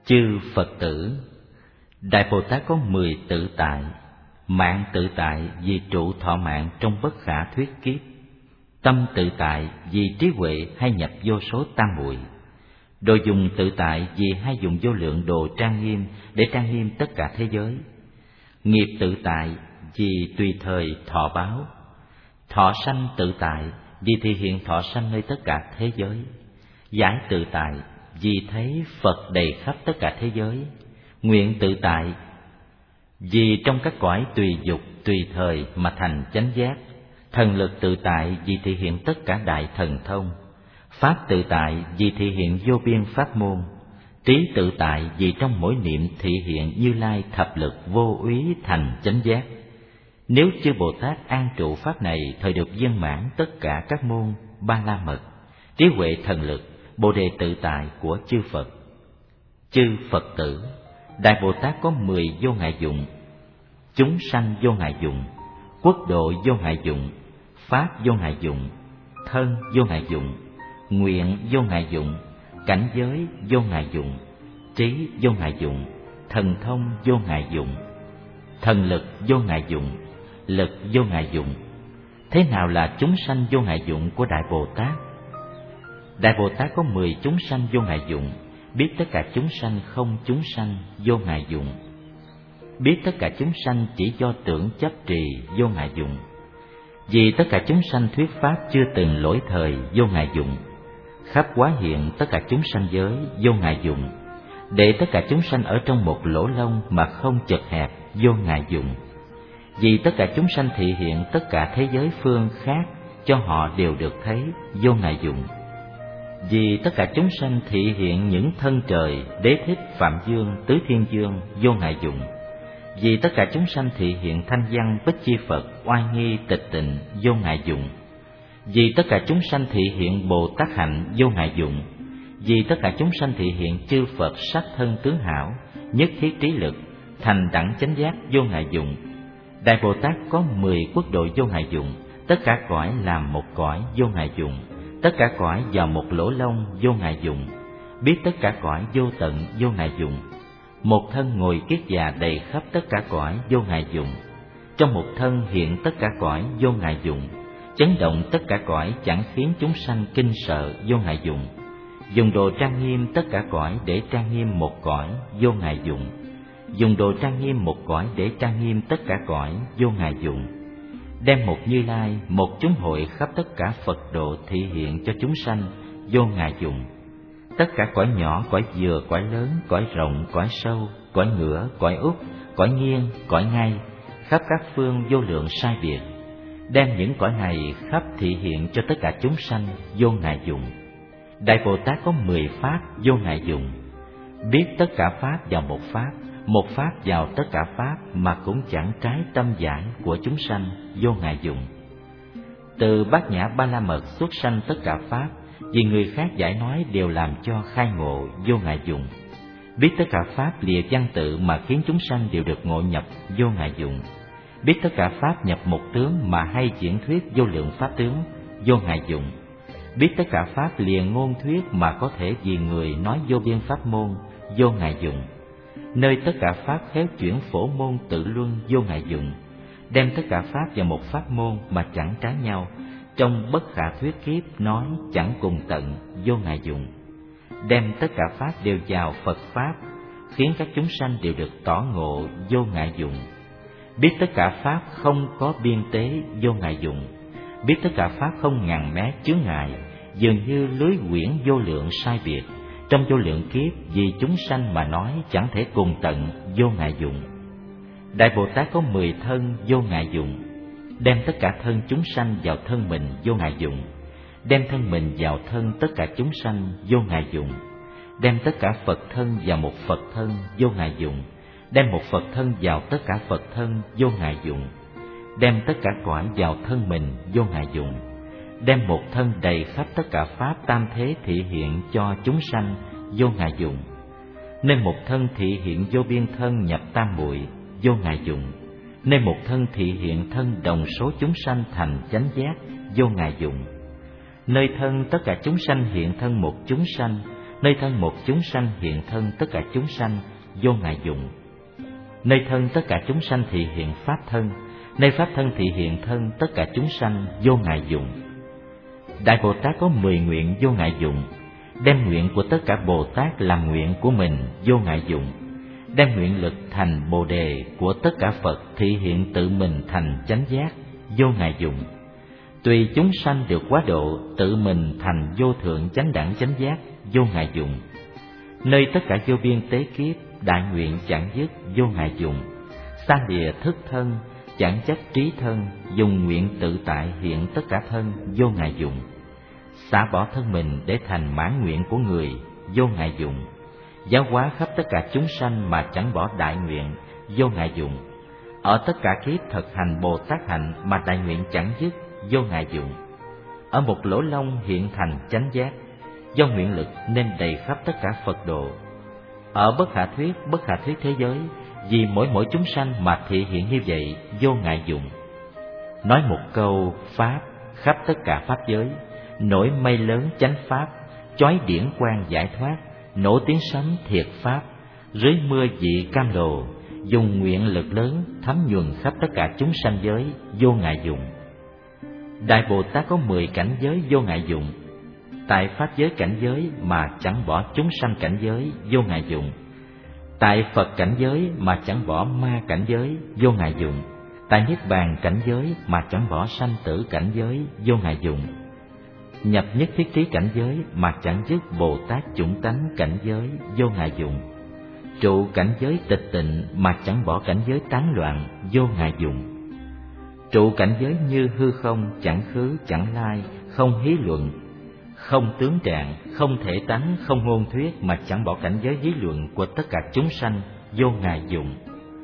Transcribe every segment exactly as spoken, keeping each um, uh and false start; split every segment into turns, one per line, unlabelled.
Chư Phật tử, Đại Bồ Tát có mười tự tại. Mạng tự tại vì trụ thọ mạng trong bất khả thuyết kiếp. Tâm tự tại vì trí huệ hay nhập vô số tam muội. Đồ dùng tự tại vì hay dùng vô lượng đồ trang nghiêm để trang nghiêm tất cả thế giới. Nghiệp tự tại vì tùy thời thọ báo. Thọ sanh tự tại vì thị hiện thọ sanh nơi tất cả thế giới. Giải tự tại vì thấy Phật đầy khắp tất cả thế giới. Nguyện tự tại vì trong các cõi tùy dục tùy thời mà thành chánh giác. Thần lực tự tại vì thị hiện tất cả đại thần thông. Pháp tự tại vì thị hiện vô biên pháp môn. Trí tự tại vì trong mỗi niệm thị hiện Như Lai thập lực vô úy thành chánh giác. Nếu chư Bồ Tát an trụ pháp này thời được viên mãn tất cả các môn ba la mật, trí huệ thần lực, Bồ đề tự tại của chư Phật. Chư Phật tử, Đại Bồ Tát có mười vô ngại dụng. Chúng sanh vô ngại dụng, quốc độ vô ngại dụng, pháp vô ngại dụng, thân vô ngại dụng, nguyện vô ngại dụng, cảnh giới vô ngại dụng, trí vô ngại dụng, thần thông vô ngại dụng, thần lực vô ngại dụng, lực vô ngại dụng. Thế nào là chúng sanh vô ngại dụng của Đại Bồ Tát? Đại Bồ Tát có mười chúng sanh vô ngại dụng, biết tất cả chúng sanh không chúng sanh vô ngại dụng. Biết tất cả chúng sanh chỉ do tưởng chấp trì vô ngại dụng. Vì tất cả chúng sanh thuyết pháp chưa từng lỗi thời vô ngại dụng. Khắp hóa hiện tất cả chúng sanh giới vô ngại dụng. Để tất cả chúng sanh ở trong một lỗ lông mà không chật hẹp vô ngại dụng. Vì tất cả chúng sanh thị hiện tất cả thế giới phương khác cho họ đều được thấy vô ngại dụng. Vì tất cả chúng sanh thị hiện những thân trời, Đế Thích, Phạm Dương, Tứ Thiên Dương vô ngại dụng. Vì tất cả chúng sanh thị hiện thanh văn, Bích Chi Phật, oai nghi, tịch tịnh vô ngại dụng. Vì tất cả chúng sanh thị hiện Bồ Tát hạnh vô ngại dụng. Vì tất cả chúng sanh thị hiện chư Phật sắc thân tướng hảo, nhất thiết trí lực, thành đẳng chánh giác vô ngại dụng. Đại Bồ Tát có mười quốc độ vô ngại dụng, tất cả cõi làm một cõi vô ngại dụng, tất cả cõi vào một lỗ lông vô ngại dụng. Biết tất cả cõi vô tận vô ngại dụng. Một thân ngồi kiết già đầy khắp tất cả cõi vô ngại dụng. Trong một thân hiện tất cả cõi vô ngại dụng. Chấn động tất cả cõi chẳng khiến chúng sanh kinh sợ vô ngại dụng. Dùng đồ trang nghiêm tất cả cõi để trang nghiêm một cõi vô ngại dụng. Dùng đồ trang nghiêm một cõi để trang nghiêm tất cả cõi vô ngại dụng. Đem một Như Lai, một chúng hội khắp tất cả Phật độ thị hiện cho chúng sanh vô ngại dụng. Tất cả cõi nhỏ, cõi vừa, cõi lớn, cõi rộng, cõi sâu, cõi ngửa, cõi út, cõi nghiêng, cõi ngay, khắp các phương vô lượng sai biệt. Đem những cõi này khắp thị hiện cho tất cả chúng sanh vô ngại dụng. Đại Bồ Tát có mười pháp vô ngại dụng. Biết tất cả pháp vào một pháp, một pháp vào tất cả pháp mà cũng chẳng trái tâm giải của chúng sanh vô ngại dụng. Từ Bát Nhã Ba La Mật xuất sanh tất cả pháp, vì người khác giải nói đều làm cho khai ngộ vô ngại dụng. Biết tất cả pháp lìa văn tự mà khiến chúng sanh đều được ngộ nhập vô ngại dụng. Biết tất cả pháp nhập một tướng mà hay diễn thuyết vô lượng pháp tướng vô ngại dụng. Biết tất cả pháp lìa ngôn thuyết mà có thể vì người nói vô biên pháp môn vô ngại dụng. Nơi tất cả pháp khéo chuyển phổ môn tự luân vô ngại dụng. Đem tất cả pháp vào một pháp môn mà chẳng trái nhau, trong bất khả thuyết kiếp nói chẳng cùng tận vô ngại dụng. Đem tất cả pháp đều vào Phật pháp, khiến các chúng sanh đều được tỏ ngộ vô ngại dụng. Biết tất cả pháp không có biên tế vô ngại dụng. Biết tất cả pháp không ngàn mé chướng ngại, dường như lưới quyển vô lượng sai biệt. Trong vô lượng kiếp vì chúng sanh mà nói chẳng thể cùng tận vô ngại dụng. Đại Bồ Tát có mười thân vô ngại dụng. Đem tất cả thân chúng sanh vào thân mình vô ngại dụng. Đem thân mình vào thân tất cả chúng sanh vô ngại dụng. Đem tất cả Phật thân vào một Phật thân vô ngại dụng. Đem một Phật thân vào tất cả Phật thân vô ngại dụng. Đem tất cả cõi vào thân mình vô ngại dụng. Đem một thân đầy khắp tất cả pháp tam thế thị hiện cho chúng sanh vô ngại dụng. Nên một thân thị hiện vô biên thân nhập tam muội vô ngại dụng. Nên một thân thị hiện thân đồng số chúng sanh thành chánh giác vô ngại dụng. Nơi thân tất cả chúng sanh hiện thân một chúng sanh, Nơi thân một chúng sanh hiện thân tất cả chúng sanh vô ngại dụng. Nơi thân tất cả chúng sanh thị hiện pháp thân, nơi pháp thân thị hiện thân tất cả chúng sanh vô ngại dụng. Đại Bồ Tát có mười nguyện vô ngại dụng, đem nguyện của tất cả Bồ Tát làm nguyện của mình vô ngại dụng, đem nguyện lực thành Bồ đề của tất cả Phật thị hiện tự mình thành chánh giác vô ngại dụng. Tùy chúng sanh được quá độ, tự mình thành vô thượng chánh đẳng chánh giác vô ngại dụng. Nơi tất cả vô biên tế kiếp, đại nguyện chẳng dứt vô ngại dụng. Xa lìa thức thân, chẳng chấp trí thân, dùng nguyện tự tại hiện tất cả thân vô ngại dụng. Xả bỏ thân mình để thành mãn nguyện của người vô ngại dụng. Giáo hóa khắp tất cả chúng sanh mà chẳng bỏ đại nguyện vô ngại dụng. Ở tất cả kiếp thực hành Bồ Tát hạnh mà đại nguyện chẳng dứt vô ngại dụng. Ở một lỗ lông hiện thành chánh giác, do nguyện lực nên đầy khắp tất cả Phật độ. Ở bất khả thuyết, bất khả thuyết thế giới, vì mỗi mỗi chúng sanh mà thị hiện như vậy vô ngại dụng. Nói một câu pháp khắp tất cả pháp giới, nổi mây lớn chánh pháp, chói điển quang giải thoát, nổ tiếng sấm thiệt pháp, rưới mưa dị cam lồ, dùng nguyện lực lớn thấm nhuần khắp tất cả chúng sanh giới vô ngại dụng. Đại Bồ Tát có mười cảnh giới vô ngại dụng. Tại pháp giới cảnh giới mà chẳng bỏ chúng sanh cảnh giới vô ngại dụng. Tại Phật cảnh giới mà chẳng bỏ ma cảnh giới vô ngại dụng. Tại Niết Bàn cảnh giới mà chẳng bỏ sanh tử cảnh giới vô ngại dụng. Nhập nhất thiết trí cảnh giới mà chẳng dứt Bồ Tát chủng tánh cảnh giới vô ngại dụng. Trụ cảnh giới tịch tịnh mà chẳng bỏ cảnh giới tán loạn vô ngại dụng. Trụ cảnh giới như hư không, chẳng khứ chẳng lai, không hí luận, không tướng trạng, không thể tánh, không ngôn thuyết mà chẳng bỏ cảnh giới hí luận của tất cả chúng sanh vô ngại dụng.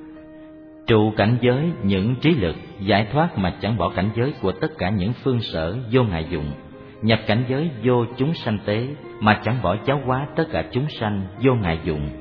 Trụ cảnh giới những trí lực giải thoát mà chẳng bỏ cảnh giới của tất cả những phương sở vô ngại dụng. Nhập cảnh giới vô chúng sanh tế mà chẳng bỏ giáo hóa tất cả chúng sanh vô ngại dụng.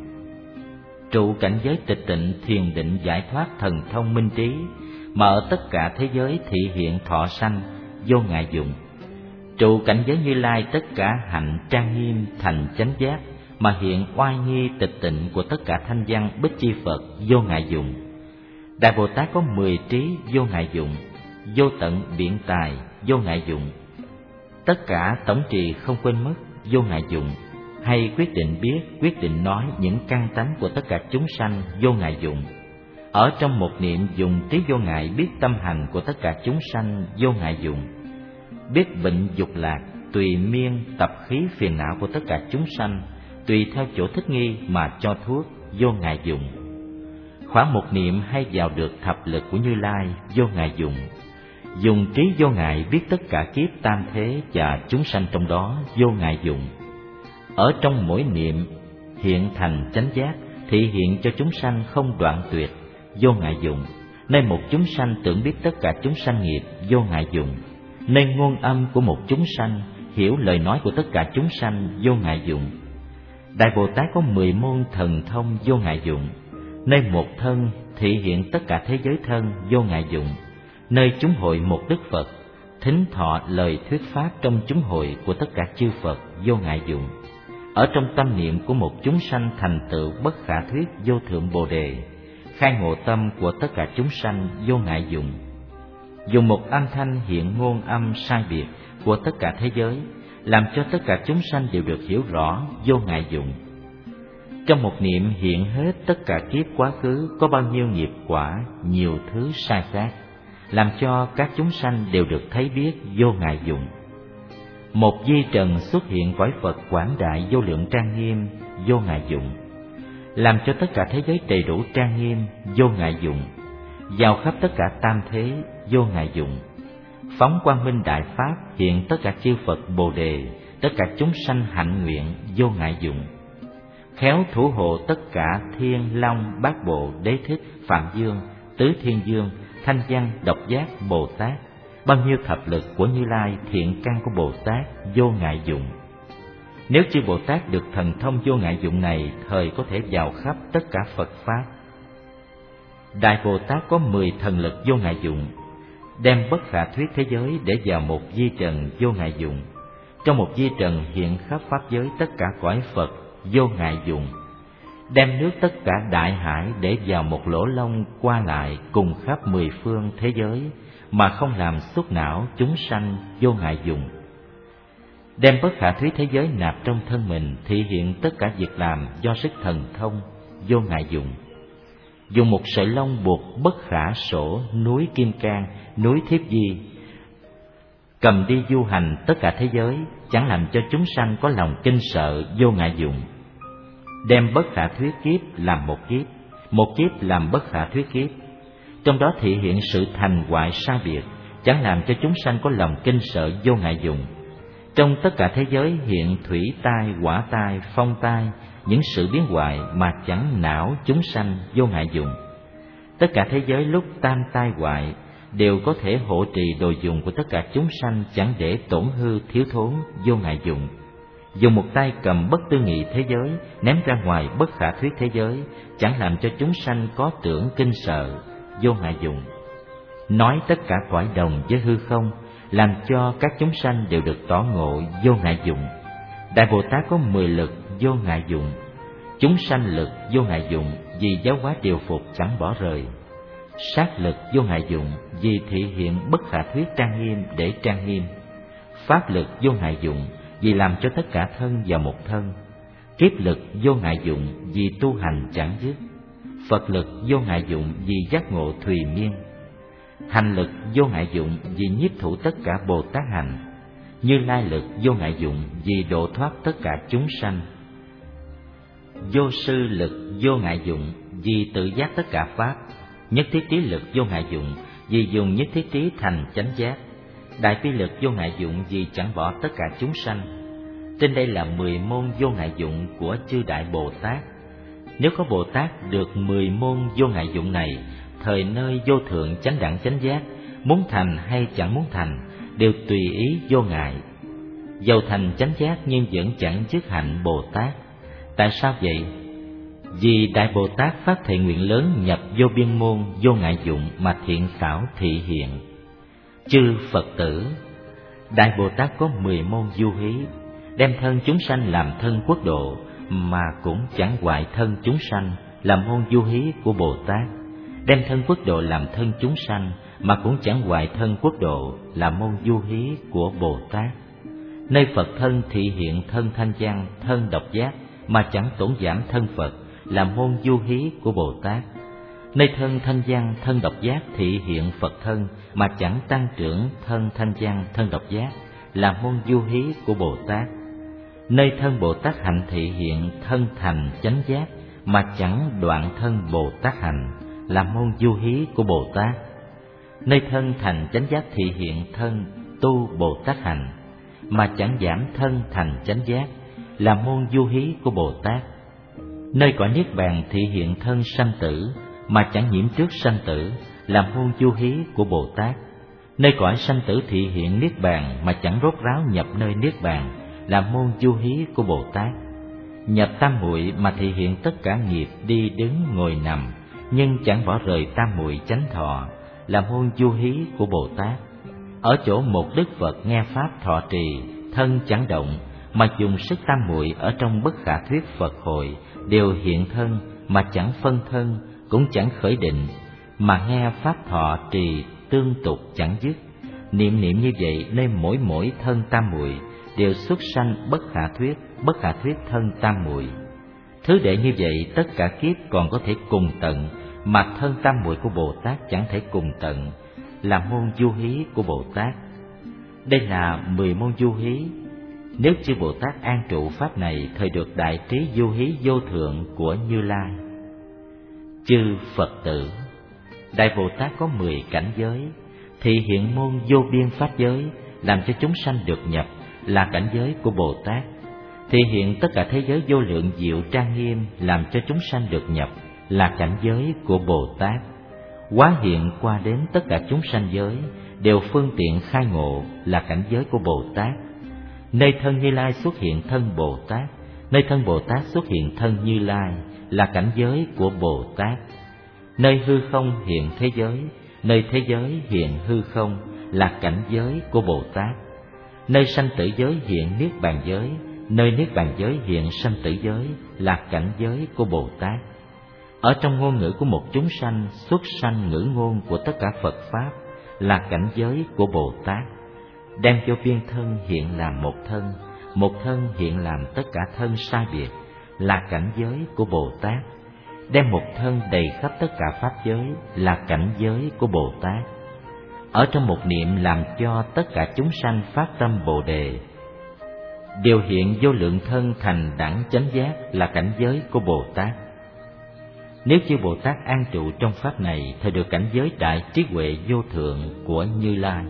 Trụ cảnh giới tịch tịnh thiền định giải thoát thần thông minh trí mà ở tất cả thế giới thị hiện thọ sanh vô ngại dụng. Trụ cảnh giới Như Lai tất cả hạnh trang nghiêm thành chánh giác mà hiện oai nghi tịch tịnh của tất cả thanh văn bích chi Phật vô ngại dụng. Đại Bồ Tát có mười trí vô ngại dụng, vô tận biện tài vô ngại dụng, tất cả tổng trì không quên mất vô ngại dụng, hay quyết định biết, quyết định nói những căn tánh của tất cả chúng sanh vô ngại dụng. Ở trong một niệm dùng trí vô ngại biết tâm hành của tất cả chúng sanh vô ngại dụng. Biết bệnh dục lạc, tùy miên tập khí phiền não của tất cả chúng sanh, tùy theo chỗ thích nghi mà cho thuốc vô ngại dụng. Khoảng một niệm hay vào được thập lực của Như Lai vô ngại dụng. Dùng trí vô ngại biết tất cả kiếp tam thế và chúng sanh trong đó vô ngại dụng. Ở trong mỗi niệm hiện thành chánh giác, thị hiện cho chúng sanh không đoạn tuyệt vô ngại dụng. Nơi một chúng sanh tưởng biết tất cả chúng sanh nghiệp vô ngại dụng. Nơi ngôn âm của một chúng sanh hiểu lời nói của tất cả chúng sanh vô ngại dụng. Đại Bồ Tát có mười môn thần thông vô ngại dụng. Nơi một thân thị hiện tất cả thế giới thân vô ngại dụng. Nơi chúng hội một Đức Phật, thính thọ lời thuyết pháp trong chúng hội của tất cả chư Phật vô ngại dụng. Ở trong tâm niệm của một chúng sanh thành tựu bất khả thuyết vô thượng Bồ đề, khai ngộ tâm của tất cả chúng sanh vô ngại dụng. Dùng một âm thanh hiện ngôn âm sai biệt của tất cả thế giới, làm cho tất cả chúng sanh đều được hiểu rõ vô ngại dụng. Trong một niệm hiện hết tất cả kiếp quá khứ có bao nhiêu nghiệp quả, nhiều thứ sai khác, làm cho các chúng sanh đều được thấy biết vô ngại dụng. Một di trần xuất hiện cõi Phật quảng đại vô lượng trang nghiêm vô ngại dụng, làm cho tất cả thế giới đầy đủ trang nghiêm vô ngại dụng, vào khắp tất cả tam thế vô ngại dụng. Phóng quang minh đại pháp hiện tất cả chư Phật Bồ đề, tất cả chúng sanh hạnh nguyện vô ngại dụng. Khéo thủ hộ tất cả thiên long bát bộ đế thích Phạm Dương, Tứ Thiên Dương, Thanh Văn Độc Giác Bồ Tát, bao nhiêu thập lực của Như Lai thiện căn của Bồ Tát vô ngại dụng. Nếu chư Bồ Tát được thần thông vô ngại dụng này, thời có thể vào khắp tất cả Phật pháp. Đại Bồ Tát có mười thần lực vô ngại dụng, đem bất khả thuyết thế giới để vào một di trần vô ngại dụng. trong một vi trần hiện khắp pháp giới tất cả cõi Phật vô ngại dụng, đem nước tất cả đại hải để vào một lỗ lông qua lại cùng khắp mười phương thế giới, mà không làm xúc não chúng sanh vô ngại dụng. Đem bất khả thuyết thế giới nạp trong thân mình, thị hiện tất cả việc làm do sức thần thông vô ngại dụng. Dùng một sợi lông buộc bất khả sổ núi Kim Cang, núi Thiếp Di, cầm đi du hành tất cả thế giới, chẳng làm cho chúng sanh có lòng kinh sợ vô ngại dụng. Đem bất khả thuyết kiếp làm một kiếp, một kiếp làm bất khả thuyết kiếp, trong đó thị hiện sự thành hoại sai biệt, chẳng làm cho chúng sanh có lòng kinh sợ vô ngại dụng. Trong tất cả thế giới hiện thủy tai, hỏa tai, phong tai, những sự biến hoại mà chẳng não chúng sanh vô ngại dụng. Tất cả thế giới lúc tam tai hoại đều có thể hộ trì đồ dùng của tất cả chúng sanh, chẳng để tổn hư thiếu thốn vô ngại dụng. Dùng một tay cầm bất tư nghị thế giới ném ra ngoài bất khả thuyết thế giới, chẳng làm cho chúng sanh có tưởng kinh sợ vô ngại dụng. Nói tất cả cõi đồng với hư không, làm cho các chúng sanh đều được tỏ ngộ vô ngại dụng. Đại Bồ Tát có mười lực vô ngại dụng, chúng sanh lực vô ngại dụng, vì giáo hóa điều phục chẳng bỏ rời. Sát lực vô ngại dụng, vì thị hiện bất khả thuyết trang nghiêm để trang nghiêm. Pháp lực vô ngại dụng, vì làm cho tất cả thân vào một thân. Kiếp lực vô ngại dụng, vì tu hành chẳng dứt. Phật lực vô ngại dụng, vì giác ngộ thùy miên. Hành lực vô ngại dụng, vì nhiếp thủ tất cả Bồ Tát hành. Như Lai lực vô ngại dụng, vì độ thoát tất cả chúng sanh. Vô sư lực vô ngại dụng, vì tự giác tất cả pháp. Nhất thiết trí lực vô ngại dụng, vì dùng nhất thiết trí thành chánh giác. Đại bi lực vô ngại dụng, vì chẳng bỏ tất cả chúng sanh. Trên đây là mười môn vô ngại dụng của chư Đại Bồ Tát. Nếu có Bồ Tát được mười môn vô ngại dụng này, thời nơi vô thượng chánh đẳng chánh giác, muốn thành hay chẳng muốn thành, đều tùy ý vô ngại. Dầu thành chánh giác nhưng vẫn chẳng dứt hạnh Bồ Tát. Tại sao vậy? Vì Đại Bồ Tát phát thệ nguyện lớn nhập vô biên môn vô ngại dụng mà thiện xảo thị hiện. Chư Phật tử, Đại Bồ Tát có mười môn du hí, đem thân chúng sanh làm thân quốc độ, mà cũng chẳng hoại thân chúng sanh, làm môn du hí của Bồ Tát. Đem thân quốc độ làm thân chúng sanh, mà cũng chẳng hoại thân quốc độ, làm môn du hí của Bồ Tát. Nơi Phật thân thị hiện thân thanh văn, thân độc giác, mà chẳng tổn giảm thân Phật, làm môn du hí của Bồ Tát. Nơi thân thanh văn, thân độc giác thị hiện Phật thân, mà chẳng tăng trưởng thân thanh văn, thân độc giác, làm môn du hí của Bồ Tát. Nơi thân Bồ Tát hạnh thị hiện thân thành chánh giác, mà chẳng đoạn thân Bồ Tát hạnh, làm môn du hí của Bồ Tát. Nơi thân thành chánh giác thị hiện thân tu Bồ Tát hạnh, mà chẳng giảm thân thành chánh giác, làm môn du hí của Bồ Tát. Nơi cõi niết bàn thị hiện thân sanh tử, mà chẳng nhiễm trước sanh tử, làm môn du hí của Bồ Tát. Nơi cõi sanh tử thị hiện niết bàn, mà chẳng rốt ráo nhập nơi niết bàn, làm môn du hí của Bồ Tát. Nhập tam muội mà thị hiện tất cả nghiệp đi đứng ngồi nằm, nhưng chẳng bỏ rời tam muội chánh thọ, làm môn du hí của Bồ Tát. Ở chỗ một Đức Phật nghe pháp thọ trì, thân chẳng động, mà dùng sức tam muội ở trong bất khả thuyết Phật hội, đều hiện thân mà chẳng phân thân, cũng chẳng khởi định, mà nghe pháp thọ trì tương tục chẳng dứt. Niệm niệm như vậy, nơi mỗi mỗi thân tam muội đều xuất sanh bất khả thuyết, bất khả thuyết thân tam muội. Thứ đệ như vậy, tất cả kiếp còn có thể cùng tận, mà thân tam muội của Bồ Tát chẳng thể cùng tận, là môn du hí của Bồ Tát. Đây là mười môn du hí. Nếu chư Bồ Tát an trụ pháp này, thời được đại trí du hí vô thượng của Như Lai. Chư Phật tử, Đại Bồ Tát có mười cảnh giới, thị hiện môn vô biên pháp giới, làm cho chúng sanh được nhập, là cảnh giới của Bồ Tát. Thị hiện tất cả thế giới vô lượng diệu trang nghiêm, làm cho chúng sanh được nhập, là cảnh giới của Bồ Tát. Hóa hiện qua đến tất cả chúng sanh giới, đều phương tiện khai ngộ, là cảnh giới của Bồ Tát. Nơi thân Như Lai xuất hiện thân Bồ Tát, nơi thân Bồ Tát xuất hiện thân Như Lai, là cảnh giới của Bồ Tát. Nơi hư không hiện thế giới, nơi thế giới hiện hư không, là cảnh giới của Bồ Tát. Nơi sanh tử giới hiện niết bàn giới, nơi niết bàn giới hiện sanh tử giới là cảnh giới của Bồ Tát. Ở trong ngôn ngữ của một chúng sanh, xuất sanh ngữ ngôn của tất cả Phật Pháp là cảnh giới của Bồ Tát. Đem vô biên thân hiện làm một thân, một thân hiện làm tất cả thân sai biệt là cảnh giới của Bồ Tát. Đem một thân đầy khắp tất cả Pháp giới là cảnh giới của Bồ Tát. Ở trong một niệm làm cho tất cả chúng sanh phát tâm Bồ Đề, điều hiện vô lượng thân thành đẳng chánh giác là cảnh giới của Bồ Tát. Nếu chư Bồ Tát an trụ trong Pháp này, thì được cảnh giới đại trí huệ vô thượng của Như Lai.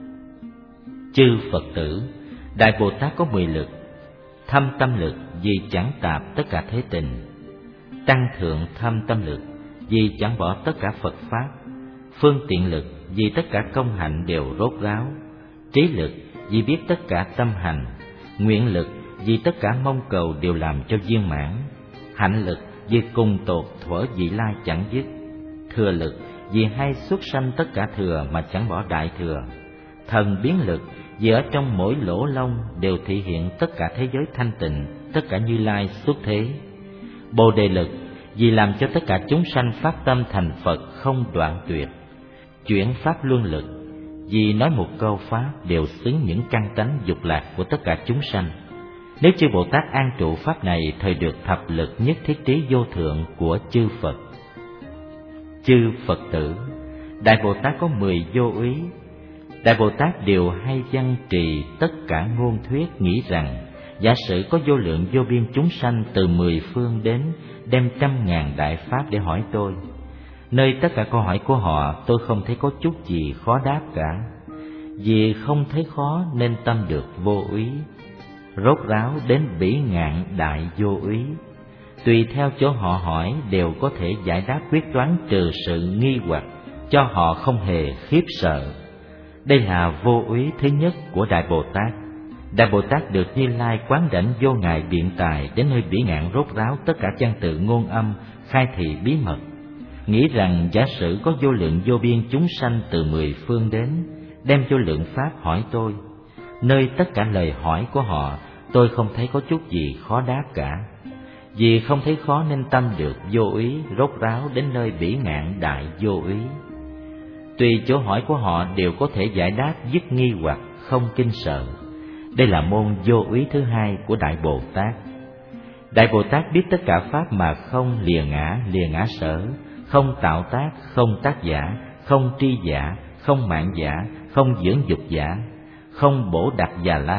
Chư Phật tử, Đại Bồ Tát có mười lực: thâm tâm lực vì chẳng tạp tất cả thế tình, tăng thượng thâm tâm lực vì chẳng bỏ tất cả Phật Pháp, phương tiện lực vì tất cả công hạnh đều rốt ráo, trí lực vì biết tất cả tâm hành, nguyện lực vì tất cả mong cầu đều làm cho viên mãn, hạnh lực vì cùng tột thuở vị lai chẳng dứt, thừa lực vì hay xuất sanh tất cả thừa mà chẳng bỏ đại thừa, thần biến lực vì ở trong mỗi lỗ lông đều thể hiện tất cả thế giới thanh tịnh, tất cả Như Lai xuất thế, Bồ Đề lực vì làm cho tất cả chúng sanh phát tâm thành Phật không đoạn tuyệt, chuyển pháp luân lực vì nói một câu Pháp đều xứng những căn tánh dục lạc của tất cả chúng sanh. Nếu chư Bồ Tát an trụ Pháp này, thời được thập lực nhất thiết trí vô thượng của chư Phật. Chư Phật tử, Đại Bồ Tát có mười vô úy. Đại Bồ Tát đều hay văn trì tất cả ngôn thuyết, nghĩ rằng giả sử có vô lượng vô biên chúng sanh từ mười phương đến, đem trăm ngàn đại Pháp để hỏi tôi. Nơi tất cả câu hỏi của họ, tôi không thấy có chút gì khó đáp cả. Vì không thấy khó nên tâm được vô úy, rốt ráo đến bỉ ngạn đại vô úy. Tùy theo chỗ họ hỏi đều có thể giải đáp quyết đoán, trừ sự nghi hoặc, cho họ không hề khiếp sợ. Đây là vô úy thứ nhất của Đại Bồ Tát. Đại Bồ Tát được Như Lai quán đảnh vô ngại biện tài, đến nơi bỉ ngạn rốt ráo tất cả văn tự ngôn âm, khai thị bí mật, nghĩ rằng giả sử có vô lượng vô biên chúng sanh từ mười phương đến, đem vô lượng Pháp hỏi tôi. Nơi tất cả lời hỏi của họ, tôi không thấy có chút gì khó đáp cả. Vì không thấy khó nên tâm được vô úy, rốt ráo đến nơi bỉ ngạn đại vô úy. Tùy chỗ hỏi của họ đều có thể giải đáp dứt nghi hoặc, không kinh sợ. Đây là môn vô úy thứ hai của Đại Bồ Tát. Đại Bồ Tát biết tất cả Pháp mà không lìa ngã, lìa ngã sở, không tạo tác, không tác giả, không tri giả, không mạng giả, không dưỡng dục giả, không bổ đặc già la,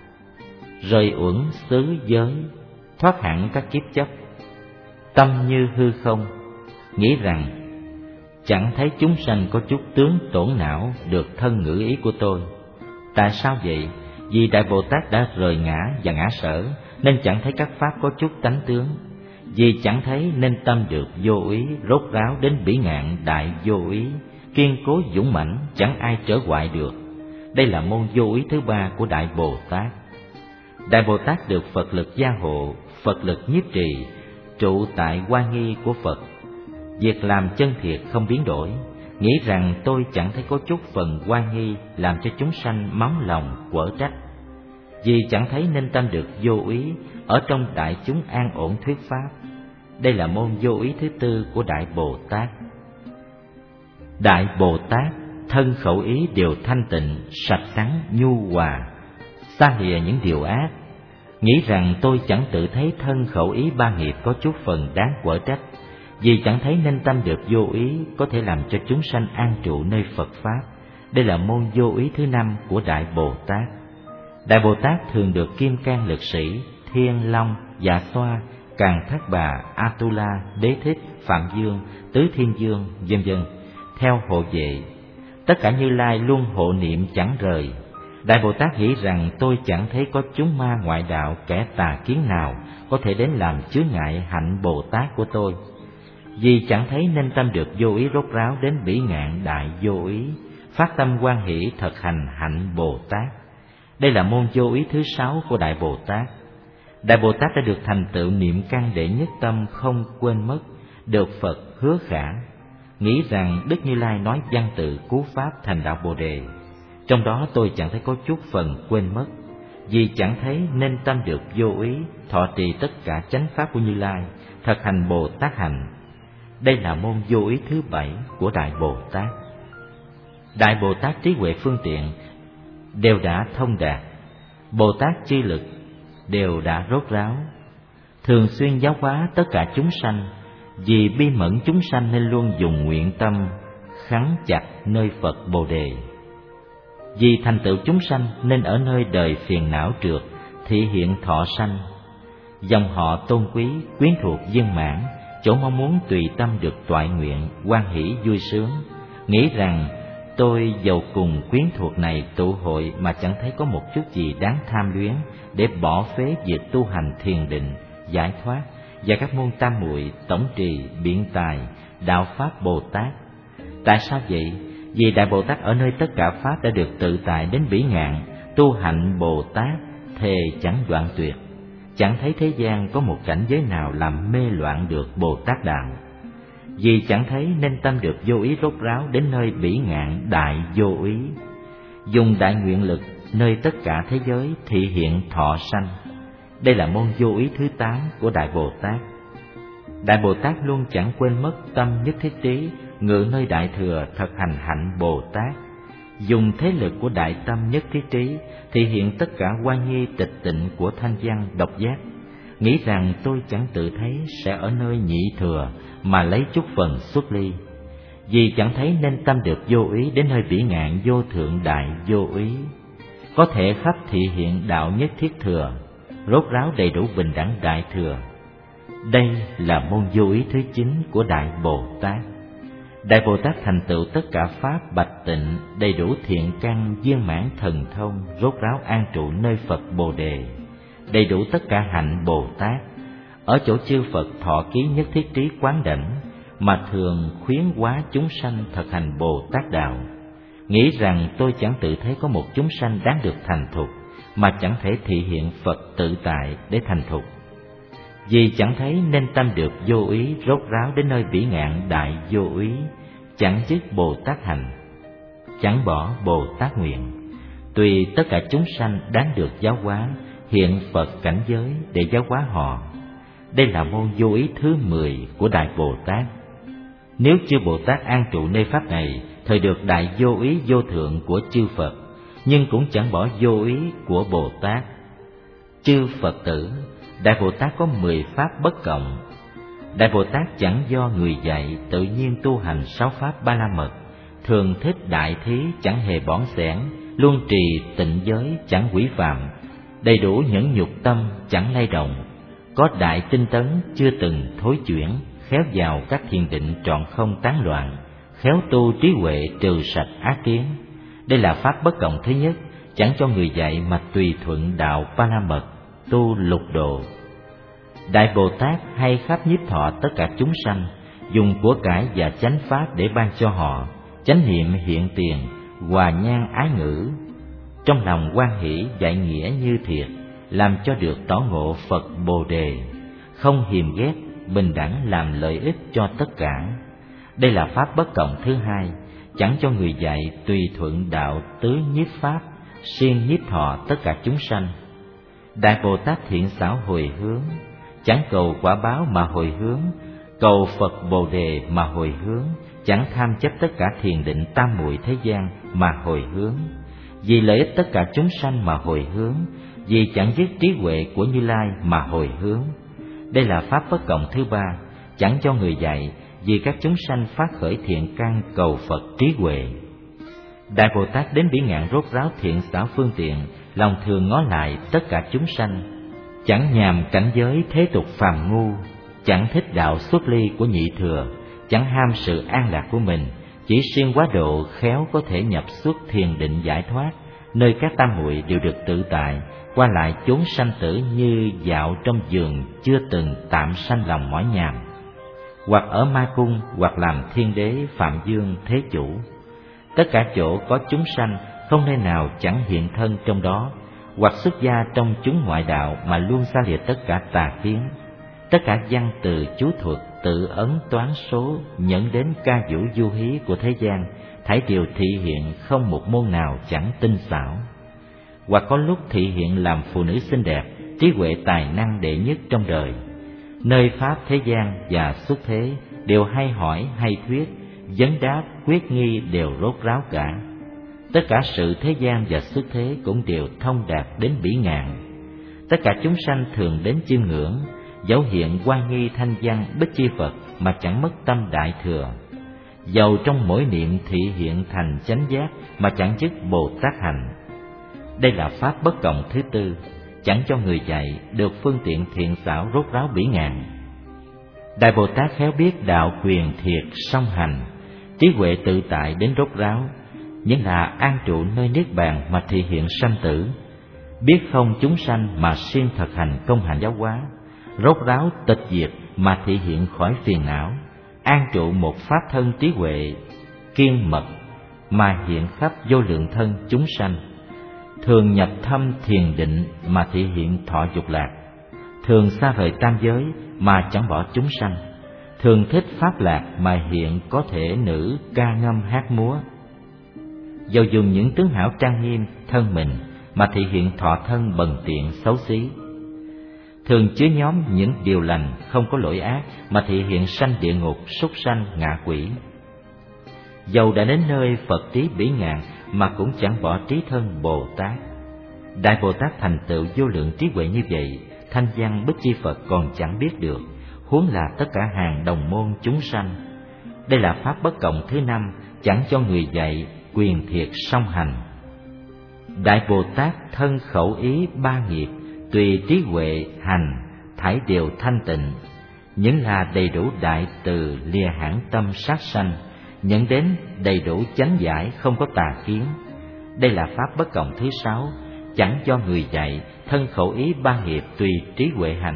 rời uẩn xứ giới, thoát hẳn các kiếp chấp. Tâm như hư không, nghĩ rằng chẳng thấy chúng sanh có chút tướng tổn não được thân ngữ ý của tôi. Tại sao vậy? Vì Đại Bồ Tát đã rời ngã và ngã sở, nên chẳng thấy các Pháp có chút tánh tướng. Vì chẳng thấy nên tâm được vô úy, rốt ráo đến bỉ ngạn đại vô úy, kiên cố dũng mãnh, chẳng ai trở hoại được. Đây là môn vô úy thứ ba của Đại Bồ Tát. Đại Bồ Tát được Phật lực gia hộ, Phật lực nhiếp trì, trụ tại Hoa Nghi của Phật. Việc làm chân thiệt không biến đổi, nghĩ rằng tôi chẳng thấy có chút phần Hoa Nghi làm cho chúng sanh máu lòng quở trách. Vì chẳng thấy nên tâm được vô úy, ở trong đại chúng an ổn thuyết Pháp. Đây là môn vô úy thứ tư của Đại Bồ Tát. Đại Bồ Tát thân khẩu ý đều thanh tịnh, sạch sắn, nhu hòa, xa lìa những điều ác, nghĩ rằng tôi chẳng tự thấy thân khẩu ý ba nghiệp có chút phần đáng quở trách. Vì chẳng thấy nên tâm được vô ý, có thể làm cho chúng sanh an trụ nơi Phật Pháp. Đây là môn vô ý thứ năm của Đại Bồ Tát. Đại Bồ Tát thường được Kim Cang Lực Sĩ, Thiên Long, Dạ Xoa, Càn Thác Bà, Atula, Đế Thích, Phạm Dương, Tứ Thiên Dương, vân vân theo hộ vệ. Tất cả Như Lai luôn hộ niệm chẳng rời. Đại Bồ Tát nghĩ rằng tôi chẳng thấy có chúng ma ngoại đạo, kẻ tà kiến nào có thể đến làm chướng ngại hạnh Bồ Tát của tôi. Vì chẳng thấy nên tâm được vô ý, rốt ráo đến bỉ ngạn đại vô ý, phát tâm hoan hỷ thực hành hạnh Bồ Tát. Đây là môn vô ý thứ sáu của Đại Bồ Tát. Đại Bồ Tát đã được thành tựu niệm căn đệ nhất tâm không quên mất, được Phật hứa khả, nghĩ rằng Đức Như Lai nói văn tự cứu Pháp thành đạo Bồ Đề. trong đó tôi chẳng thấy có chút phần quên mất, vì chẳng thấy nên tâm được vô ý, thọ trì tất cả chánh pháp của Như Lai, thực hành Bồ Tát hành. Đây là môn vô ý thứ bảy của Đại Bồ Tát. Đại Bồ Tát trí huệ phương tiện đều đã thông đạt, Bồ Tát chi lực đều đã rốt ráo, thường xuyên giáo hóa tất cả chúng sanh. Vì bi mẫn chúng sanh nên luôn dùng nguyện tâm khắng chặt nơi Phật Bồ Đề. Vì thành tựu chúng sanh nên ở nơi đời phiền não trượt thị hiện thọ sanh. Dòng họ tôn quý, quyến thuộc viên mãn, chỗ mong muốn tùy tâm được toại nguyện, hoan hỷ vui sướng, nghĩ rằng tôi dầu cùng quyến thuộc này tụ hội mà chẳng thấy có một chút gì đáng tham luyến để bỏ phế việc tu hành thiền định, giải thoát và các môn tam muội, tổng trì, biện tài, đạo pháp Bồ Tát. Tại sao vậy? Vì Đại Bồ Tát ở nơi tất cả pháp đã được tự tại đến bỉ ngạn, tu hạnh Bồ Tát thề chẳng đoạn tuyệt, chẳng thấy thế gian có một cảnh giới nào làm mê loạn được Bồ Tát đạo. Vì chẳng thấy nên tâm được vô ý rốt ráo đến nơi bỉ ngạn đại vô ý, dùng đại nguyện lực nơi tất cả thế giới thị hiện thọ sanh. Đây là môn vô ý thứ tám của Đại Bồ Tát. Đại Bồ Tát luôn chẳng quên mất tâm nhất thiết trí, ngự nơi Đại Thừa thực hành hạnh Bồ Tát, dùng thế lực của đại tâm nhất thiết trí thị hiện tất cả oai nghi tịch tịnh của thanh văn độc giác, nghĩ rằng tôi chẳng tự thấy sẽ ở nơi nhị thừa mà lấy chút phần xuất ly. Vì chẳng thấy nên tâm được vô ý đến nơi bỉ ngạn vô thượng đại vô ý, có thể khắp thị hiện đạo nhất thiết thừa, rốt ráo đầy đủ bình đẳng đại thừa. Đây là môn vô ý thứ chín của Đại Bồ Tát. Đại Bồ Tát thành tựu tất cả pháp bạch tịnh, đầy đủ thiện căn, viên mãn thần thông, rốt ráo an trụ nơi Phật Bồ Đề, đầy đủ tất cả hạnh Bồ Tát, ở chỗ chư Phật thọ ký nhất thiết trí quán đảnh, mà thường khuyến hóa chúng sanh thực hành Bồ Tát đạo, nghĩ rằng tôi chẳng tự thấy có một chúng sanh đáng được thành thục, mà chẳng thể thị hiện Phật tự tại để thành thục. Vì chẳng thấy nên tâm được vô ý rốt ráo đến nơi bỉ ngạn đại vô ý, chẳng dứt Bồ Tát hành, chẳng bỏ Bồ Tát nguyện, tùy tất cả chúng sanh đáng được giáo hóa, hiện Phật cảnh giới để giáo hóa họ. Đây là môn vô ý thứ mười của Đại Bồ Tát. Nếu chư Bồ Tát an trụ nơi pháp này, thời được đại vô ý vô thượng của chư Phật, nhưng cũng chẳng bỏ vô ý của Bồ Tát. Chư Phật tử, Đại Bồ Tát có mười pháp bất cộng. Đại Bồ Tát chẳng do người dạy, tự nhiên tu hành sáu pháp ba la mật, thường thích đại thí, chẳng hề bỏn xẻn, luôn trì tịnh giới, chẳng quỷ phạm, đầy đủ nhẫn nhục tâm, chẳng lay động, có đại tinh tấn, chưa từng thối chuyển, khéo vào các thiền định trọn không tán loạn, khéo tu trí huệ trừ sạch ác kiến. Đây là pháp bất cộng thứ nhất, chẳng cho người dạy mà tùy thuận đạo ba la mật, tu lục độ. Đại Bồ Tát hay khắp nhiếp thọ tất cả chúng sanh, dùng của cải và chánh pháp để ban cho họ, chánh niệm hiện tiền, hòa nhan ái ngữ, trong lòng hoan hỷ dạy nghĩa như thiệt, làm cho được tỏ ngộ Phật Bồ Đề, không hiềm ghét, bình đẳng làm lợi ích cho tất cả. Đây là pháp bất cộng thứ hai, chẳng cho người dạy tùy thuận đạo tứ nhiếp pháp, siêng nhiếp thọ tất cả chúng sanh. Đại Bồ Tát thiện xảo hồi hướng, chẳng cầu quả báo mà hồi hướng, cầu Phật Bồ Đề mà hồi hướng, chẳng tham chấp tất cả thiền định tam muội thế gian mà hồi hướng, vì lợi ích tất cả chúng sanh mà hồi hướng, vì chẳng dứt trí huệ của Như Lai mà hồi hướng. Đây là pháp bất cộng thứ ba, chẳng cho người dạy, vì các chúng sanh phát khởi thiện căn cầu Phật trí huệ. Đại Bồ Tát đến bỉ ngạn rốt ráo thiện xảo phương tiện, lòng thường ngó lại tất cả chúng sanh, chẳng nhàm cảnh giới thế tục phàm ngu, chẳng thích đạo xuất ly của nhị thừa, chẳng ham sự an lạc của mình, chỉ siêng quá độ khéo có thể nhập xuất thiền định giải thoát, nơi các tam muội đều được tự tại, qua lại chốn sanh tử như dạo trong vườn, chưa từng tạm sanh lòng mỏi nhàm, hoặc ở ma cung, hoặc làm thiên đế phạm dương thế chủ. Tất cả chỗ có chúng sanh, không nơi nào chẳng hiện thân trong đó, hoặc xuất gia trong chúng ngoại đạo mà luôn xa lìa tất cả tà kiến, tất cả văn từ chú thuật, tự ấn toán số, nhận đến ca vũ du hí của thế gian, thảy đều thị hiện không một môn nào chẳng tinh xảo. Hoặc có lúc thị hiện làm phụ nữ xinh đẹp, trí huệ tài năng đệ nhất trong đời. Nơi pháp thế gian và xuất thế đều hay hỏi hay thuyết, vấn đáp quyết nghi đều rốt ráo cả. Tất cả sự thế gian và xuất thế cũng đều thông đạt đến bỉ ngạn. Tất cả chúng sanh thường đến chiêm ngưỡng, dấu hiện oai nghi thanh văn Bích Chi Phật mà chẳng mất tâm đại thừa. Dầu trong mỗi niệm thị hiện thành chánh giác mà chẳng dứt Bồ Tát hành. Đây là pháp bất cộng thứ tư, chẳng cho người dạy được phương tiện thiện xảo rốt ráo bỉ ngạn. Đại Bồ Tát khéo biết đạo quyền thiệt song hành, trí huệ tự tại đến rốt ráo, những là an trụ nơi niết bàn mà thị hiện sanh tử, biết không chúng sanh mà siêng thực hành công hành giáo hóa, rốt ráo tịch diệt mà thị hiện khỏi phiền não, an trụ một pháp thân trí huệ kiên mật mà hiện khắp vô lượng thân chúng sanh, thường nhập thâm thiền định mà thị hiện thọ dục lạc, thường xa rời tam giới mà chẳng bỏ chúng sanh, thường thích pháp lạc mà hiện có thể nữ ca ngâm hát múa. Dầu dùng những tướng hảo trang nghiêm thân mình mà thị hiện thọ thân bần tiện xấu xí, thường chứa nhóm những điều lành không có lỗi ác mà thị hiện sanh địa ngục, súc sanh, ngạ quỷ. Dầu đã đến nơi Phật trí bỉ ngạn mà cũng chẳng bỏ trí thân Bồ Tát. Đại Bồ Tát thành tựu vô lượng trí huệ như vậy, thanh văn Bích Chi Phật còn chẳng biết được, huống là tất cả hàng đồng môn chúng sanh. Đây là pháp bất cộng thứ năm, chẳng cho người dạy quyền thiệt song hành. Đại Bồ Tát thân khẩu ý ba nghiệp, tùy trí huệ hành, thảy đều thanh tịnh, những là đầy đủ đại từ lìa hãn tâm sát sanh, nhận đến đầy đủ chánh giải không có tà kiến. Đây là pháp bất cộng thứ sáu, chẳng cho người dạy thân khẩu ý ba nghiệp tùy trí huệ hành.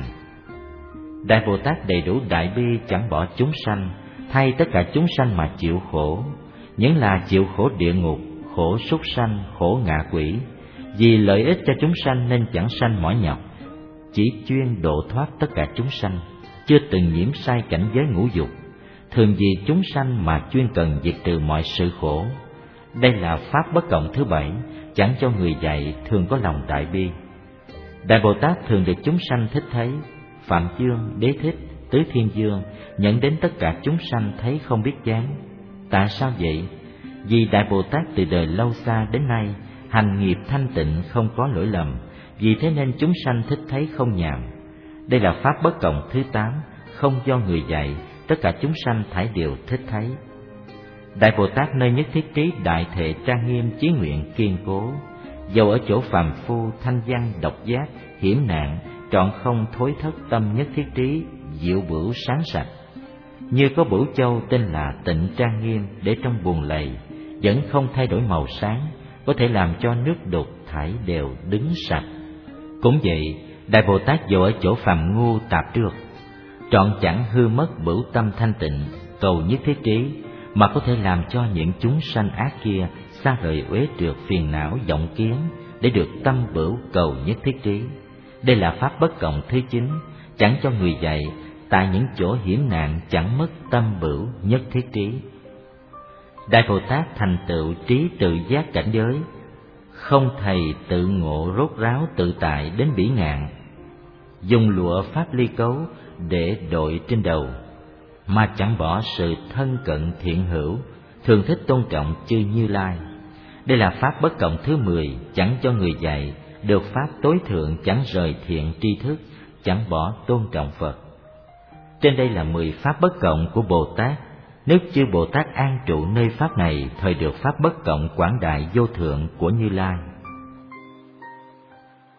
Đại Bồ Tát đầy đủ đại bi chẳng bỏ chúng sanh, thay tất cả chúng sanh mà chịu khổ, những là chịu khổ địa ngục, khổ súc sanh, khổ ngạ quỷ. Vì lợi ích cho chúng sanh nên chẳng sanh mỏi nhọc, chỉ chuyên độ thoát tất cả chúng sanh, chưa từng nhiễm sai cảnh giới ngũ dục, thường vì chúng sanh mà chuyên cần diệt trừ mọi sự khổ. Đây là pháp bất cộng thứ bảy, chẳng cho người dạy thường có lòng đại bi. Đại Bồ Tát thường được chúng sanh thích thấy, Phạm Dương, Đế Thích, Tứ Thiên Dương nhận đến tất cả chúng sanh thấy không biết chán. Tại sao vậy? Vì Đại Bồ Tát từ đời lâu xa đến nay hành nghiệp thanh tịnh không có lỗi lầm, vì thế nên chúng sanh thích thấy không nhàm. Đây là pháp bất cộng thứ tám, không do người dạy, tất cả chúng sanh thảy đều thích thấy. Đại Bồ Tát nơi nhất thiết trí đại thệ trang nghiêm chí nguyện kiên cố, dầu ở chỗ phàm phu thanh văn độc giác hiểm nạn, trọn không thối thất tâm nhất thiết trí diệu bửu sáng sạch. Như có bửu châu tên là Tịnh Trang Nghiêm để trong buồng lầy, vẫn không thay đổi màu sáng, có thể làm cho nước đục thải đều đứng sạch. Cũng vậy, Đại Bồ Tát dầu ở chỗ phàm ngu tạp trược, trọn chẳng hư mất bửu tâm thanh tịnh cầu nhất thiết trí, mà có thể làm cho những chúng sanh ác kia xa rời uế trượt phiền não vọng kiến, để được tâm bửu cầu nhất thiết trí. Đây là pháp bất cộng thứ chín, chẳng cho người dạy tại những chỗ hiểm nạn chẳng mất tâm bửu nhất thiết trí. Đại Bồ Tát thành tựu trí tự giác cảnh giới, không thầy tự ngộ rốt ráo tự tại đến bỉ ngạn, dùng lụa pháp ly cấu để đội trên đầu, mà chẳng bỏ sự thân cận thiện hữu, thường thích tôn trọng chư Như Lai. Đây là pháp bất cộng thứ mười, chẳng cho người dạy được pháp tối thượng, chẳng rời thiện tri thức, chẳng bỏ tôn trọng Phật. Trên đây là mười pháp bất cộng của Bồ Tát. Nếu chư Bồ Tát an trụ nơi pháp này, thời được pháp bất cộng quảng đại vô thượng của Như Lai.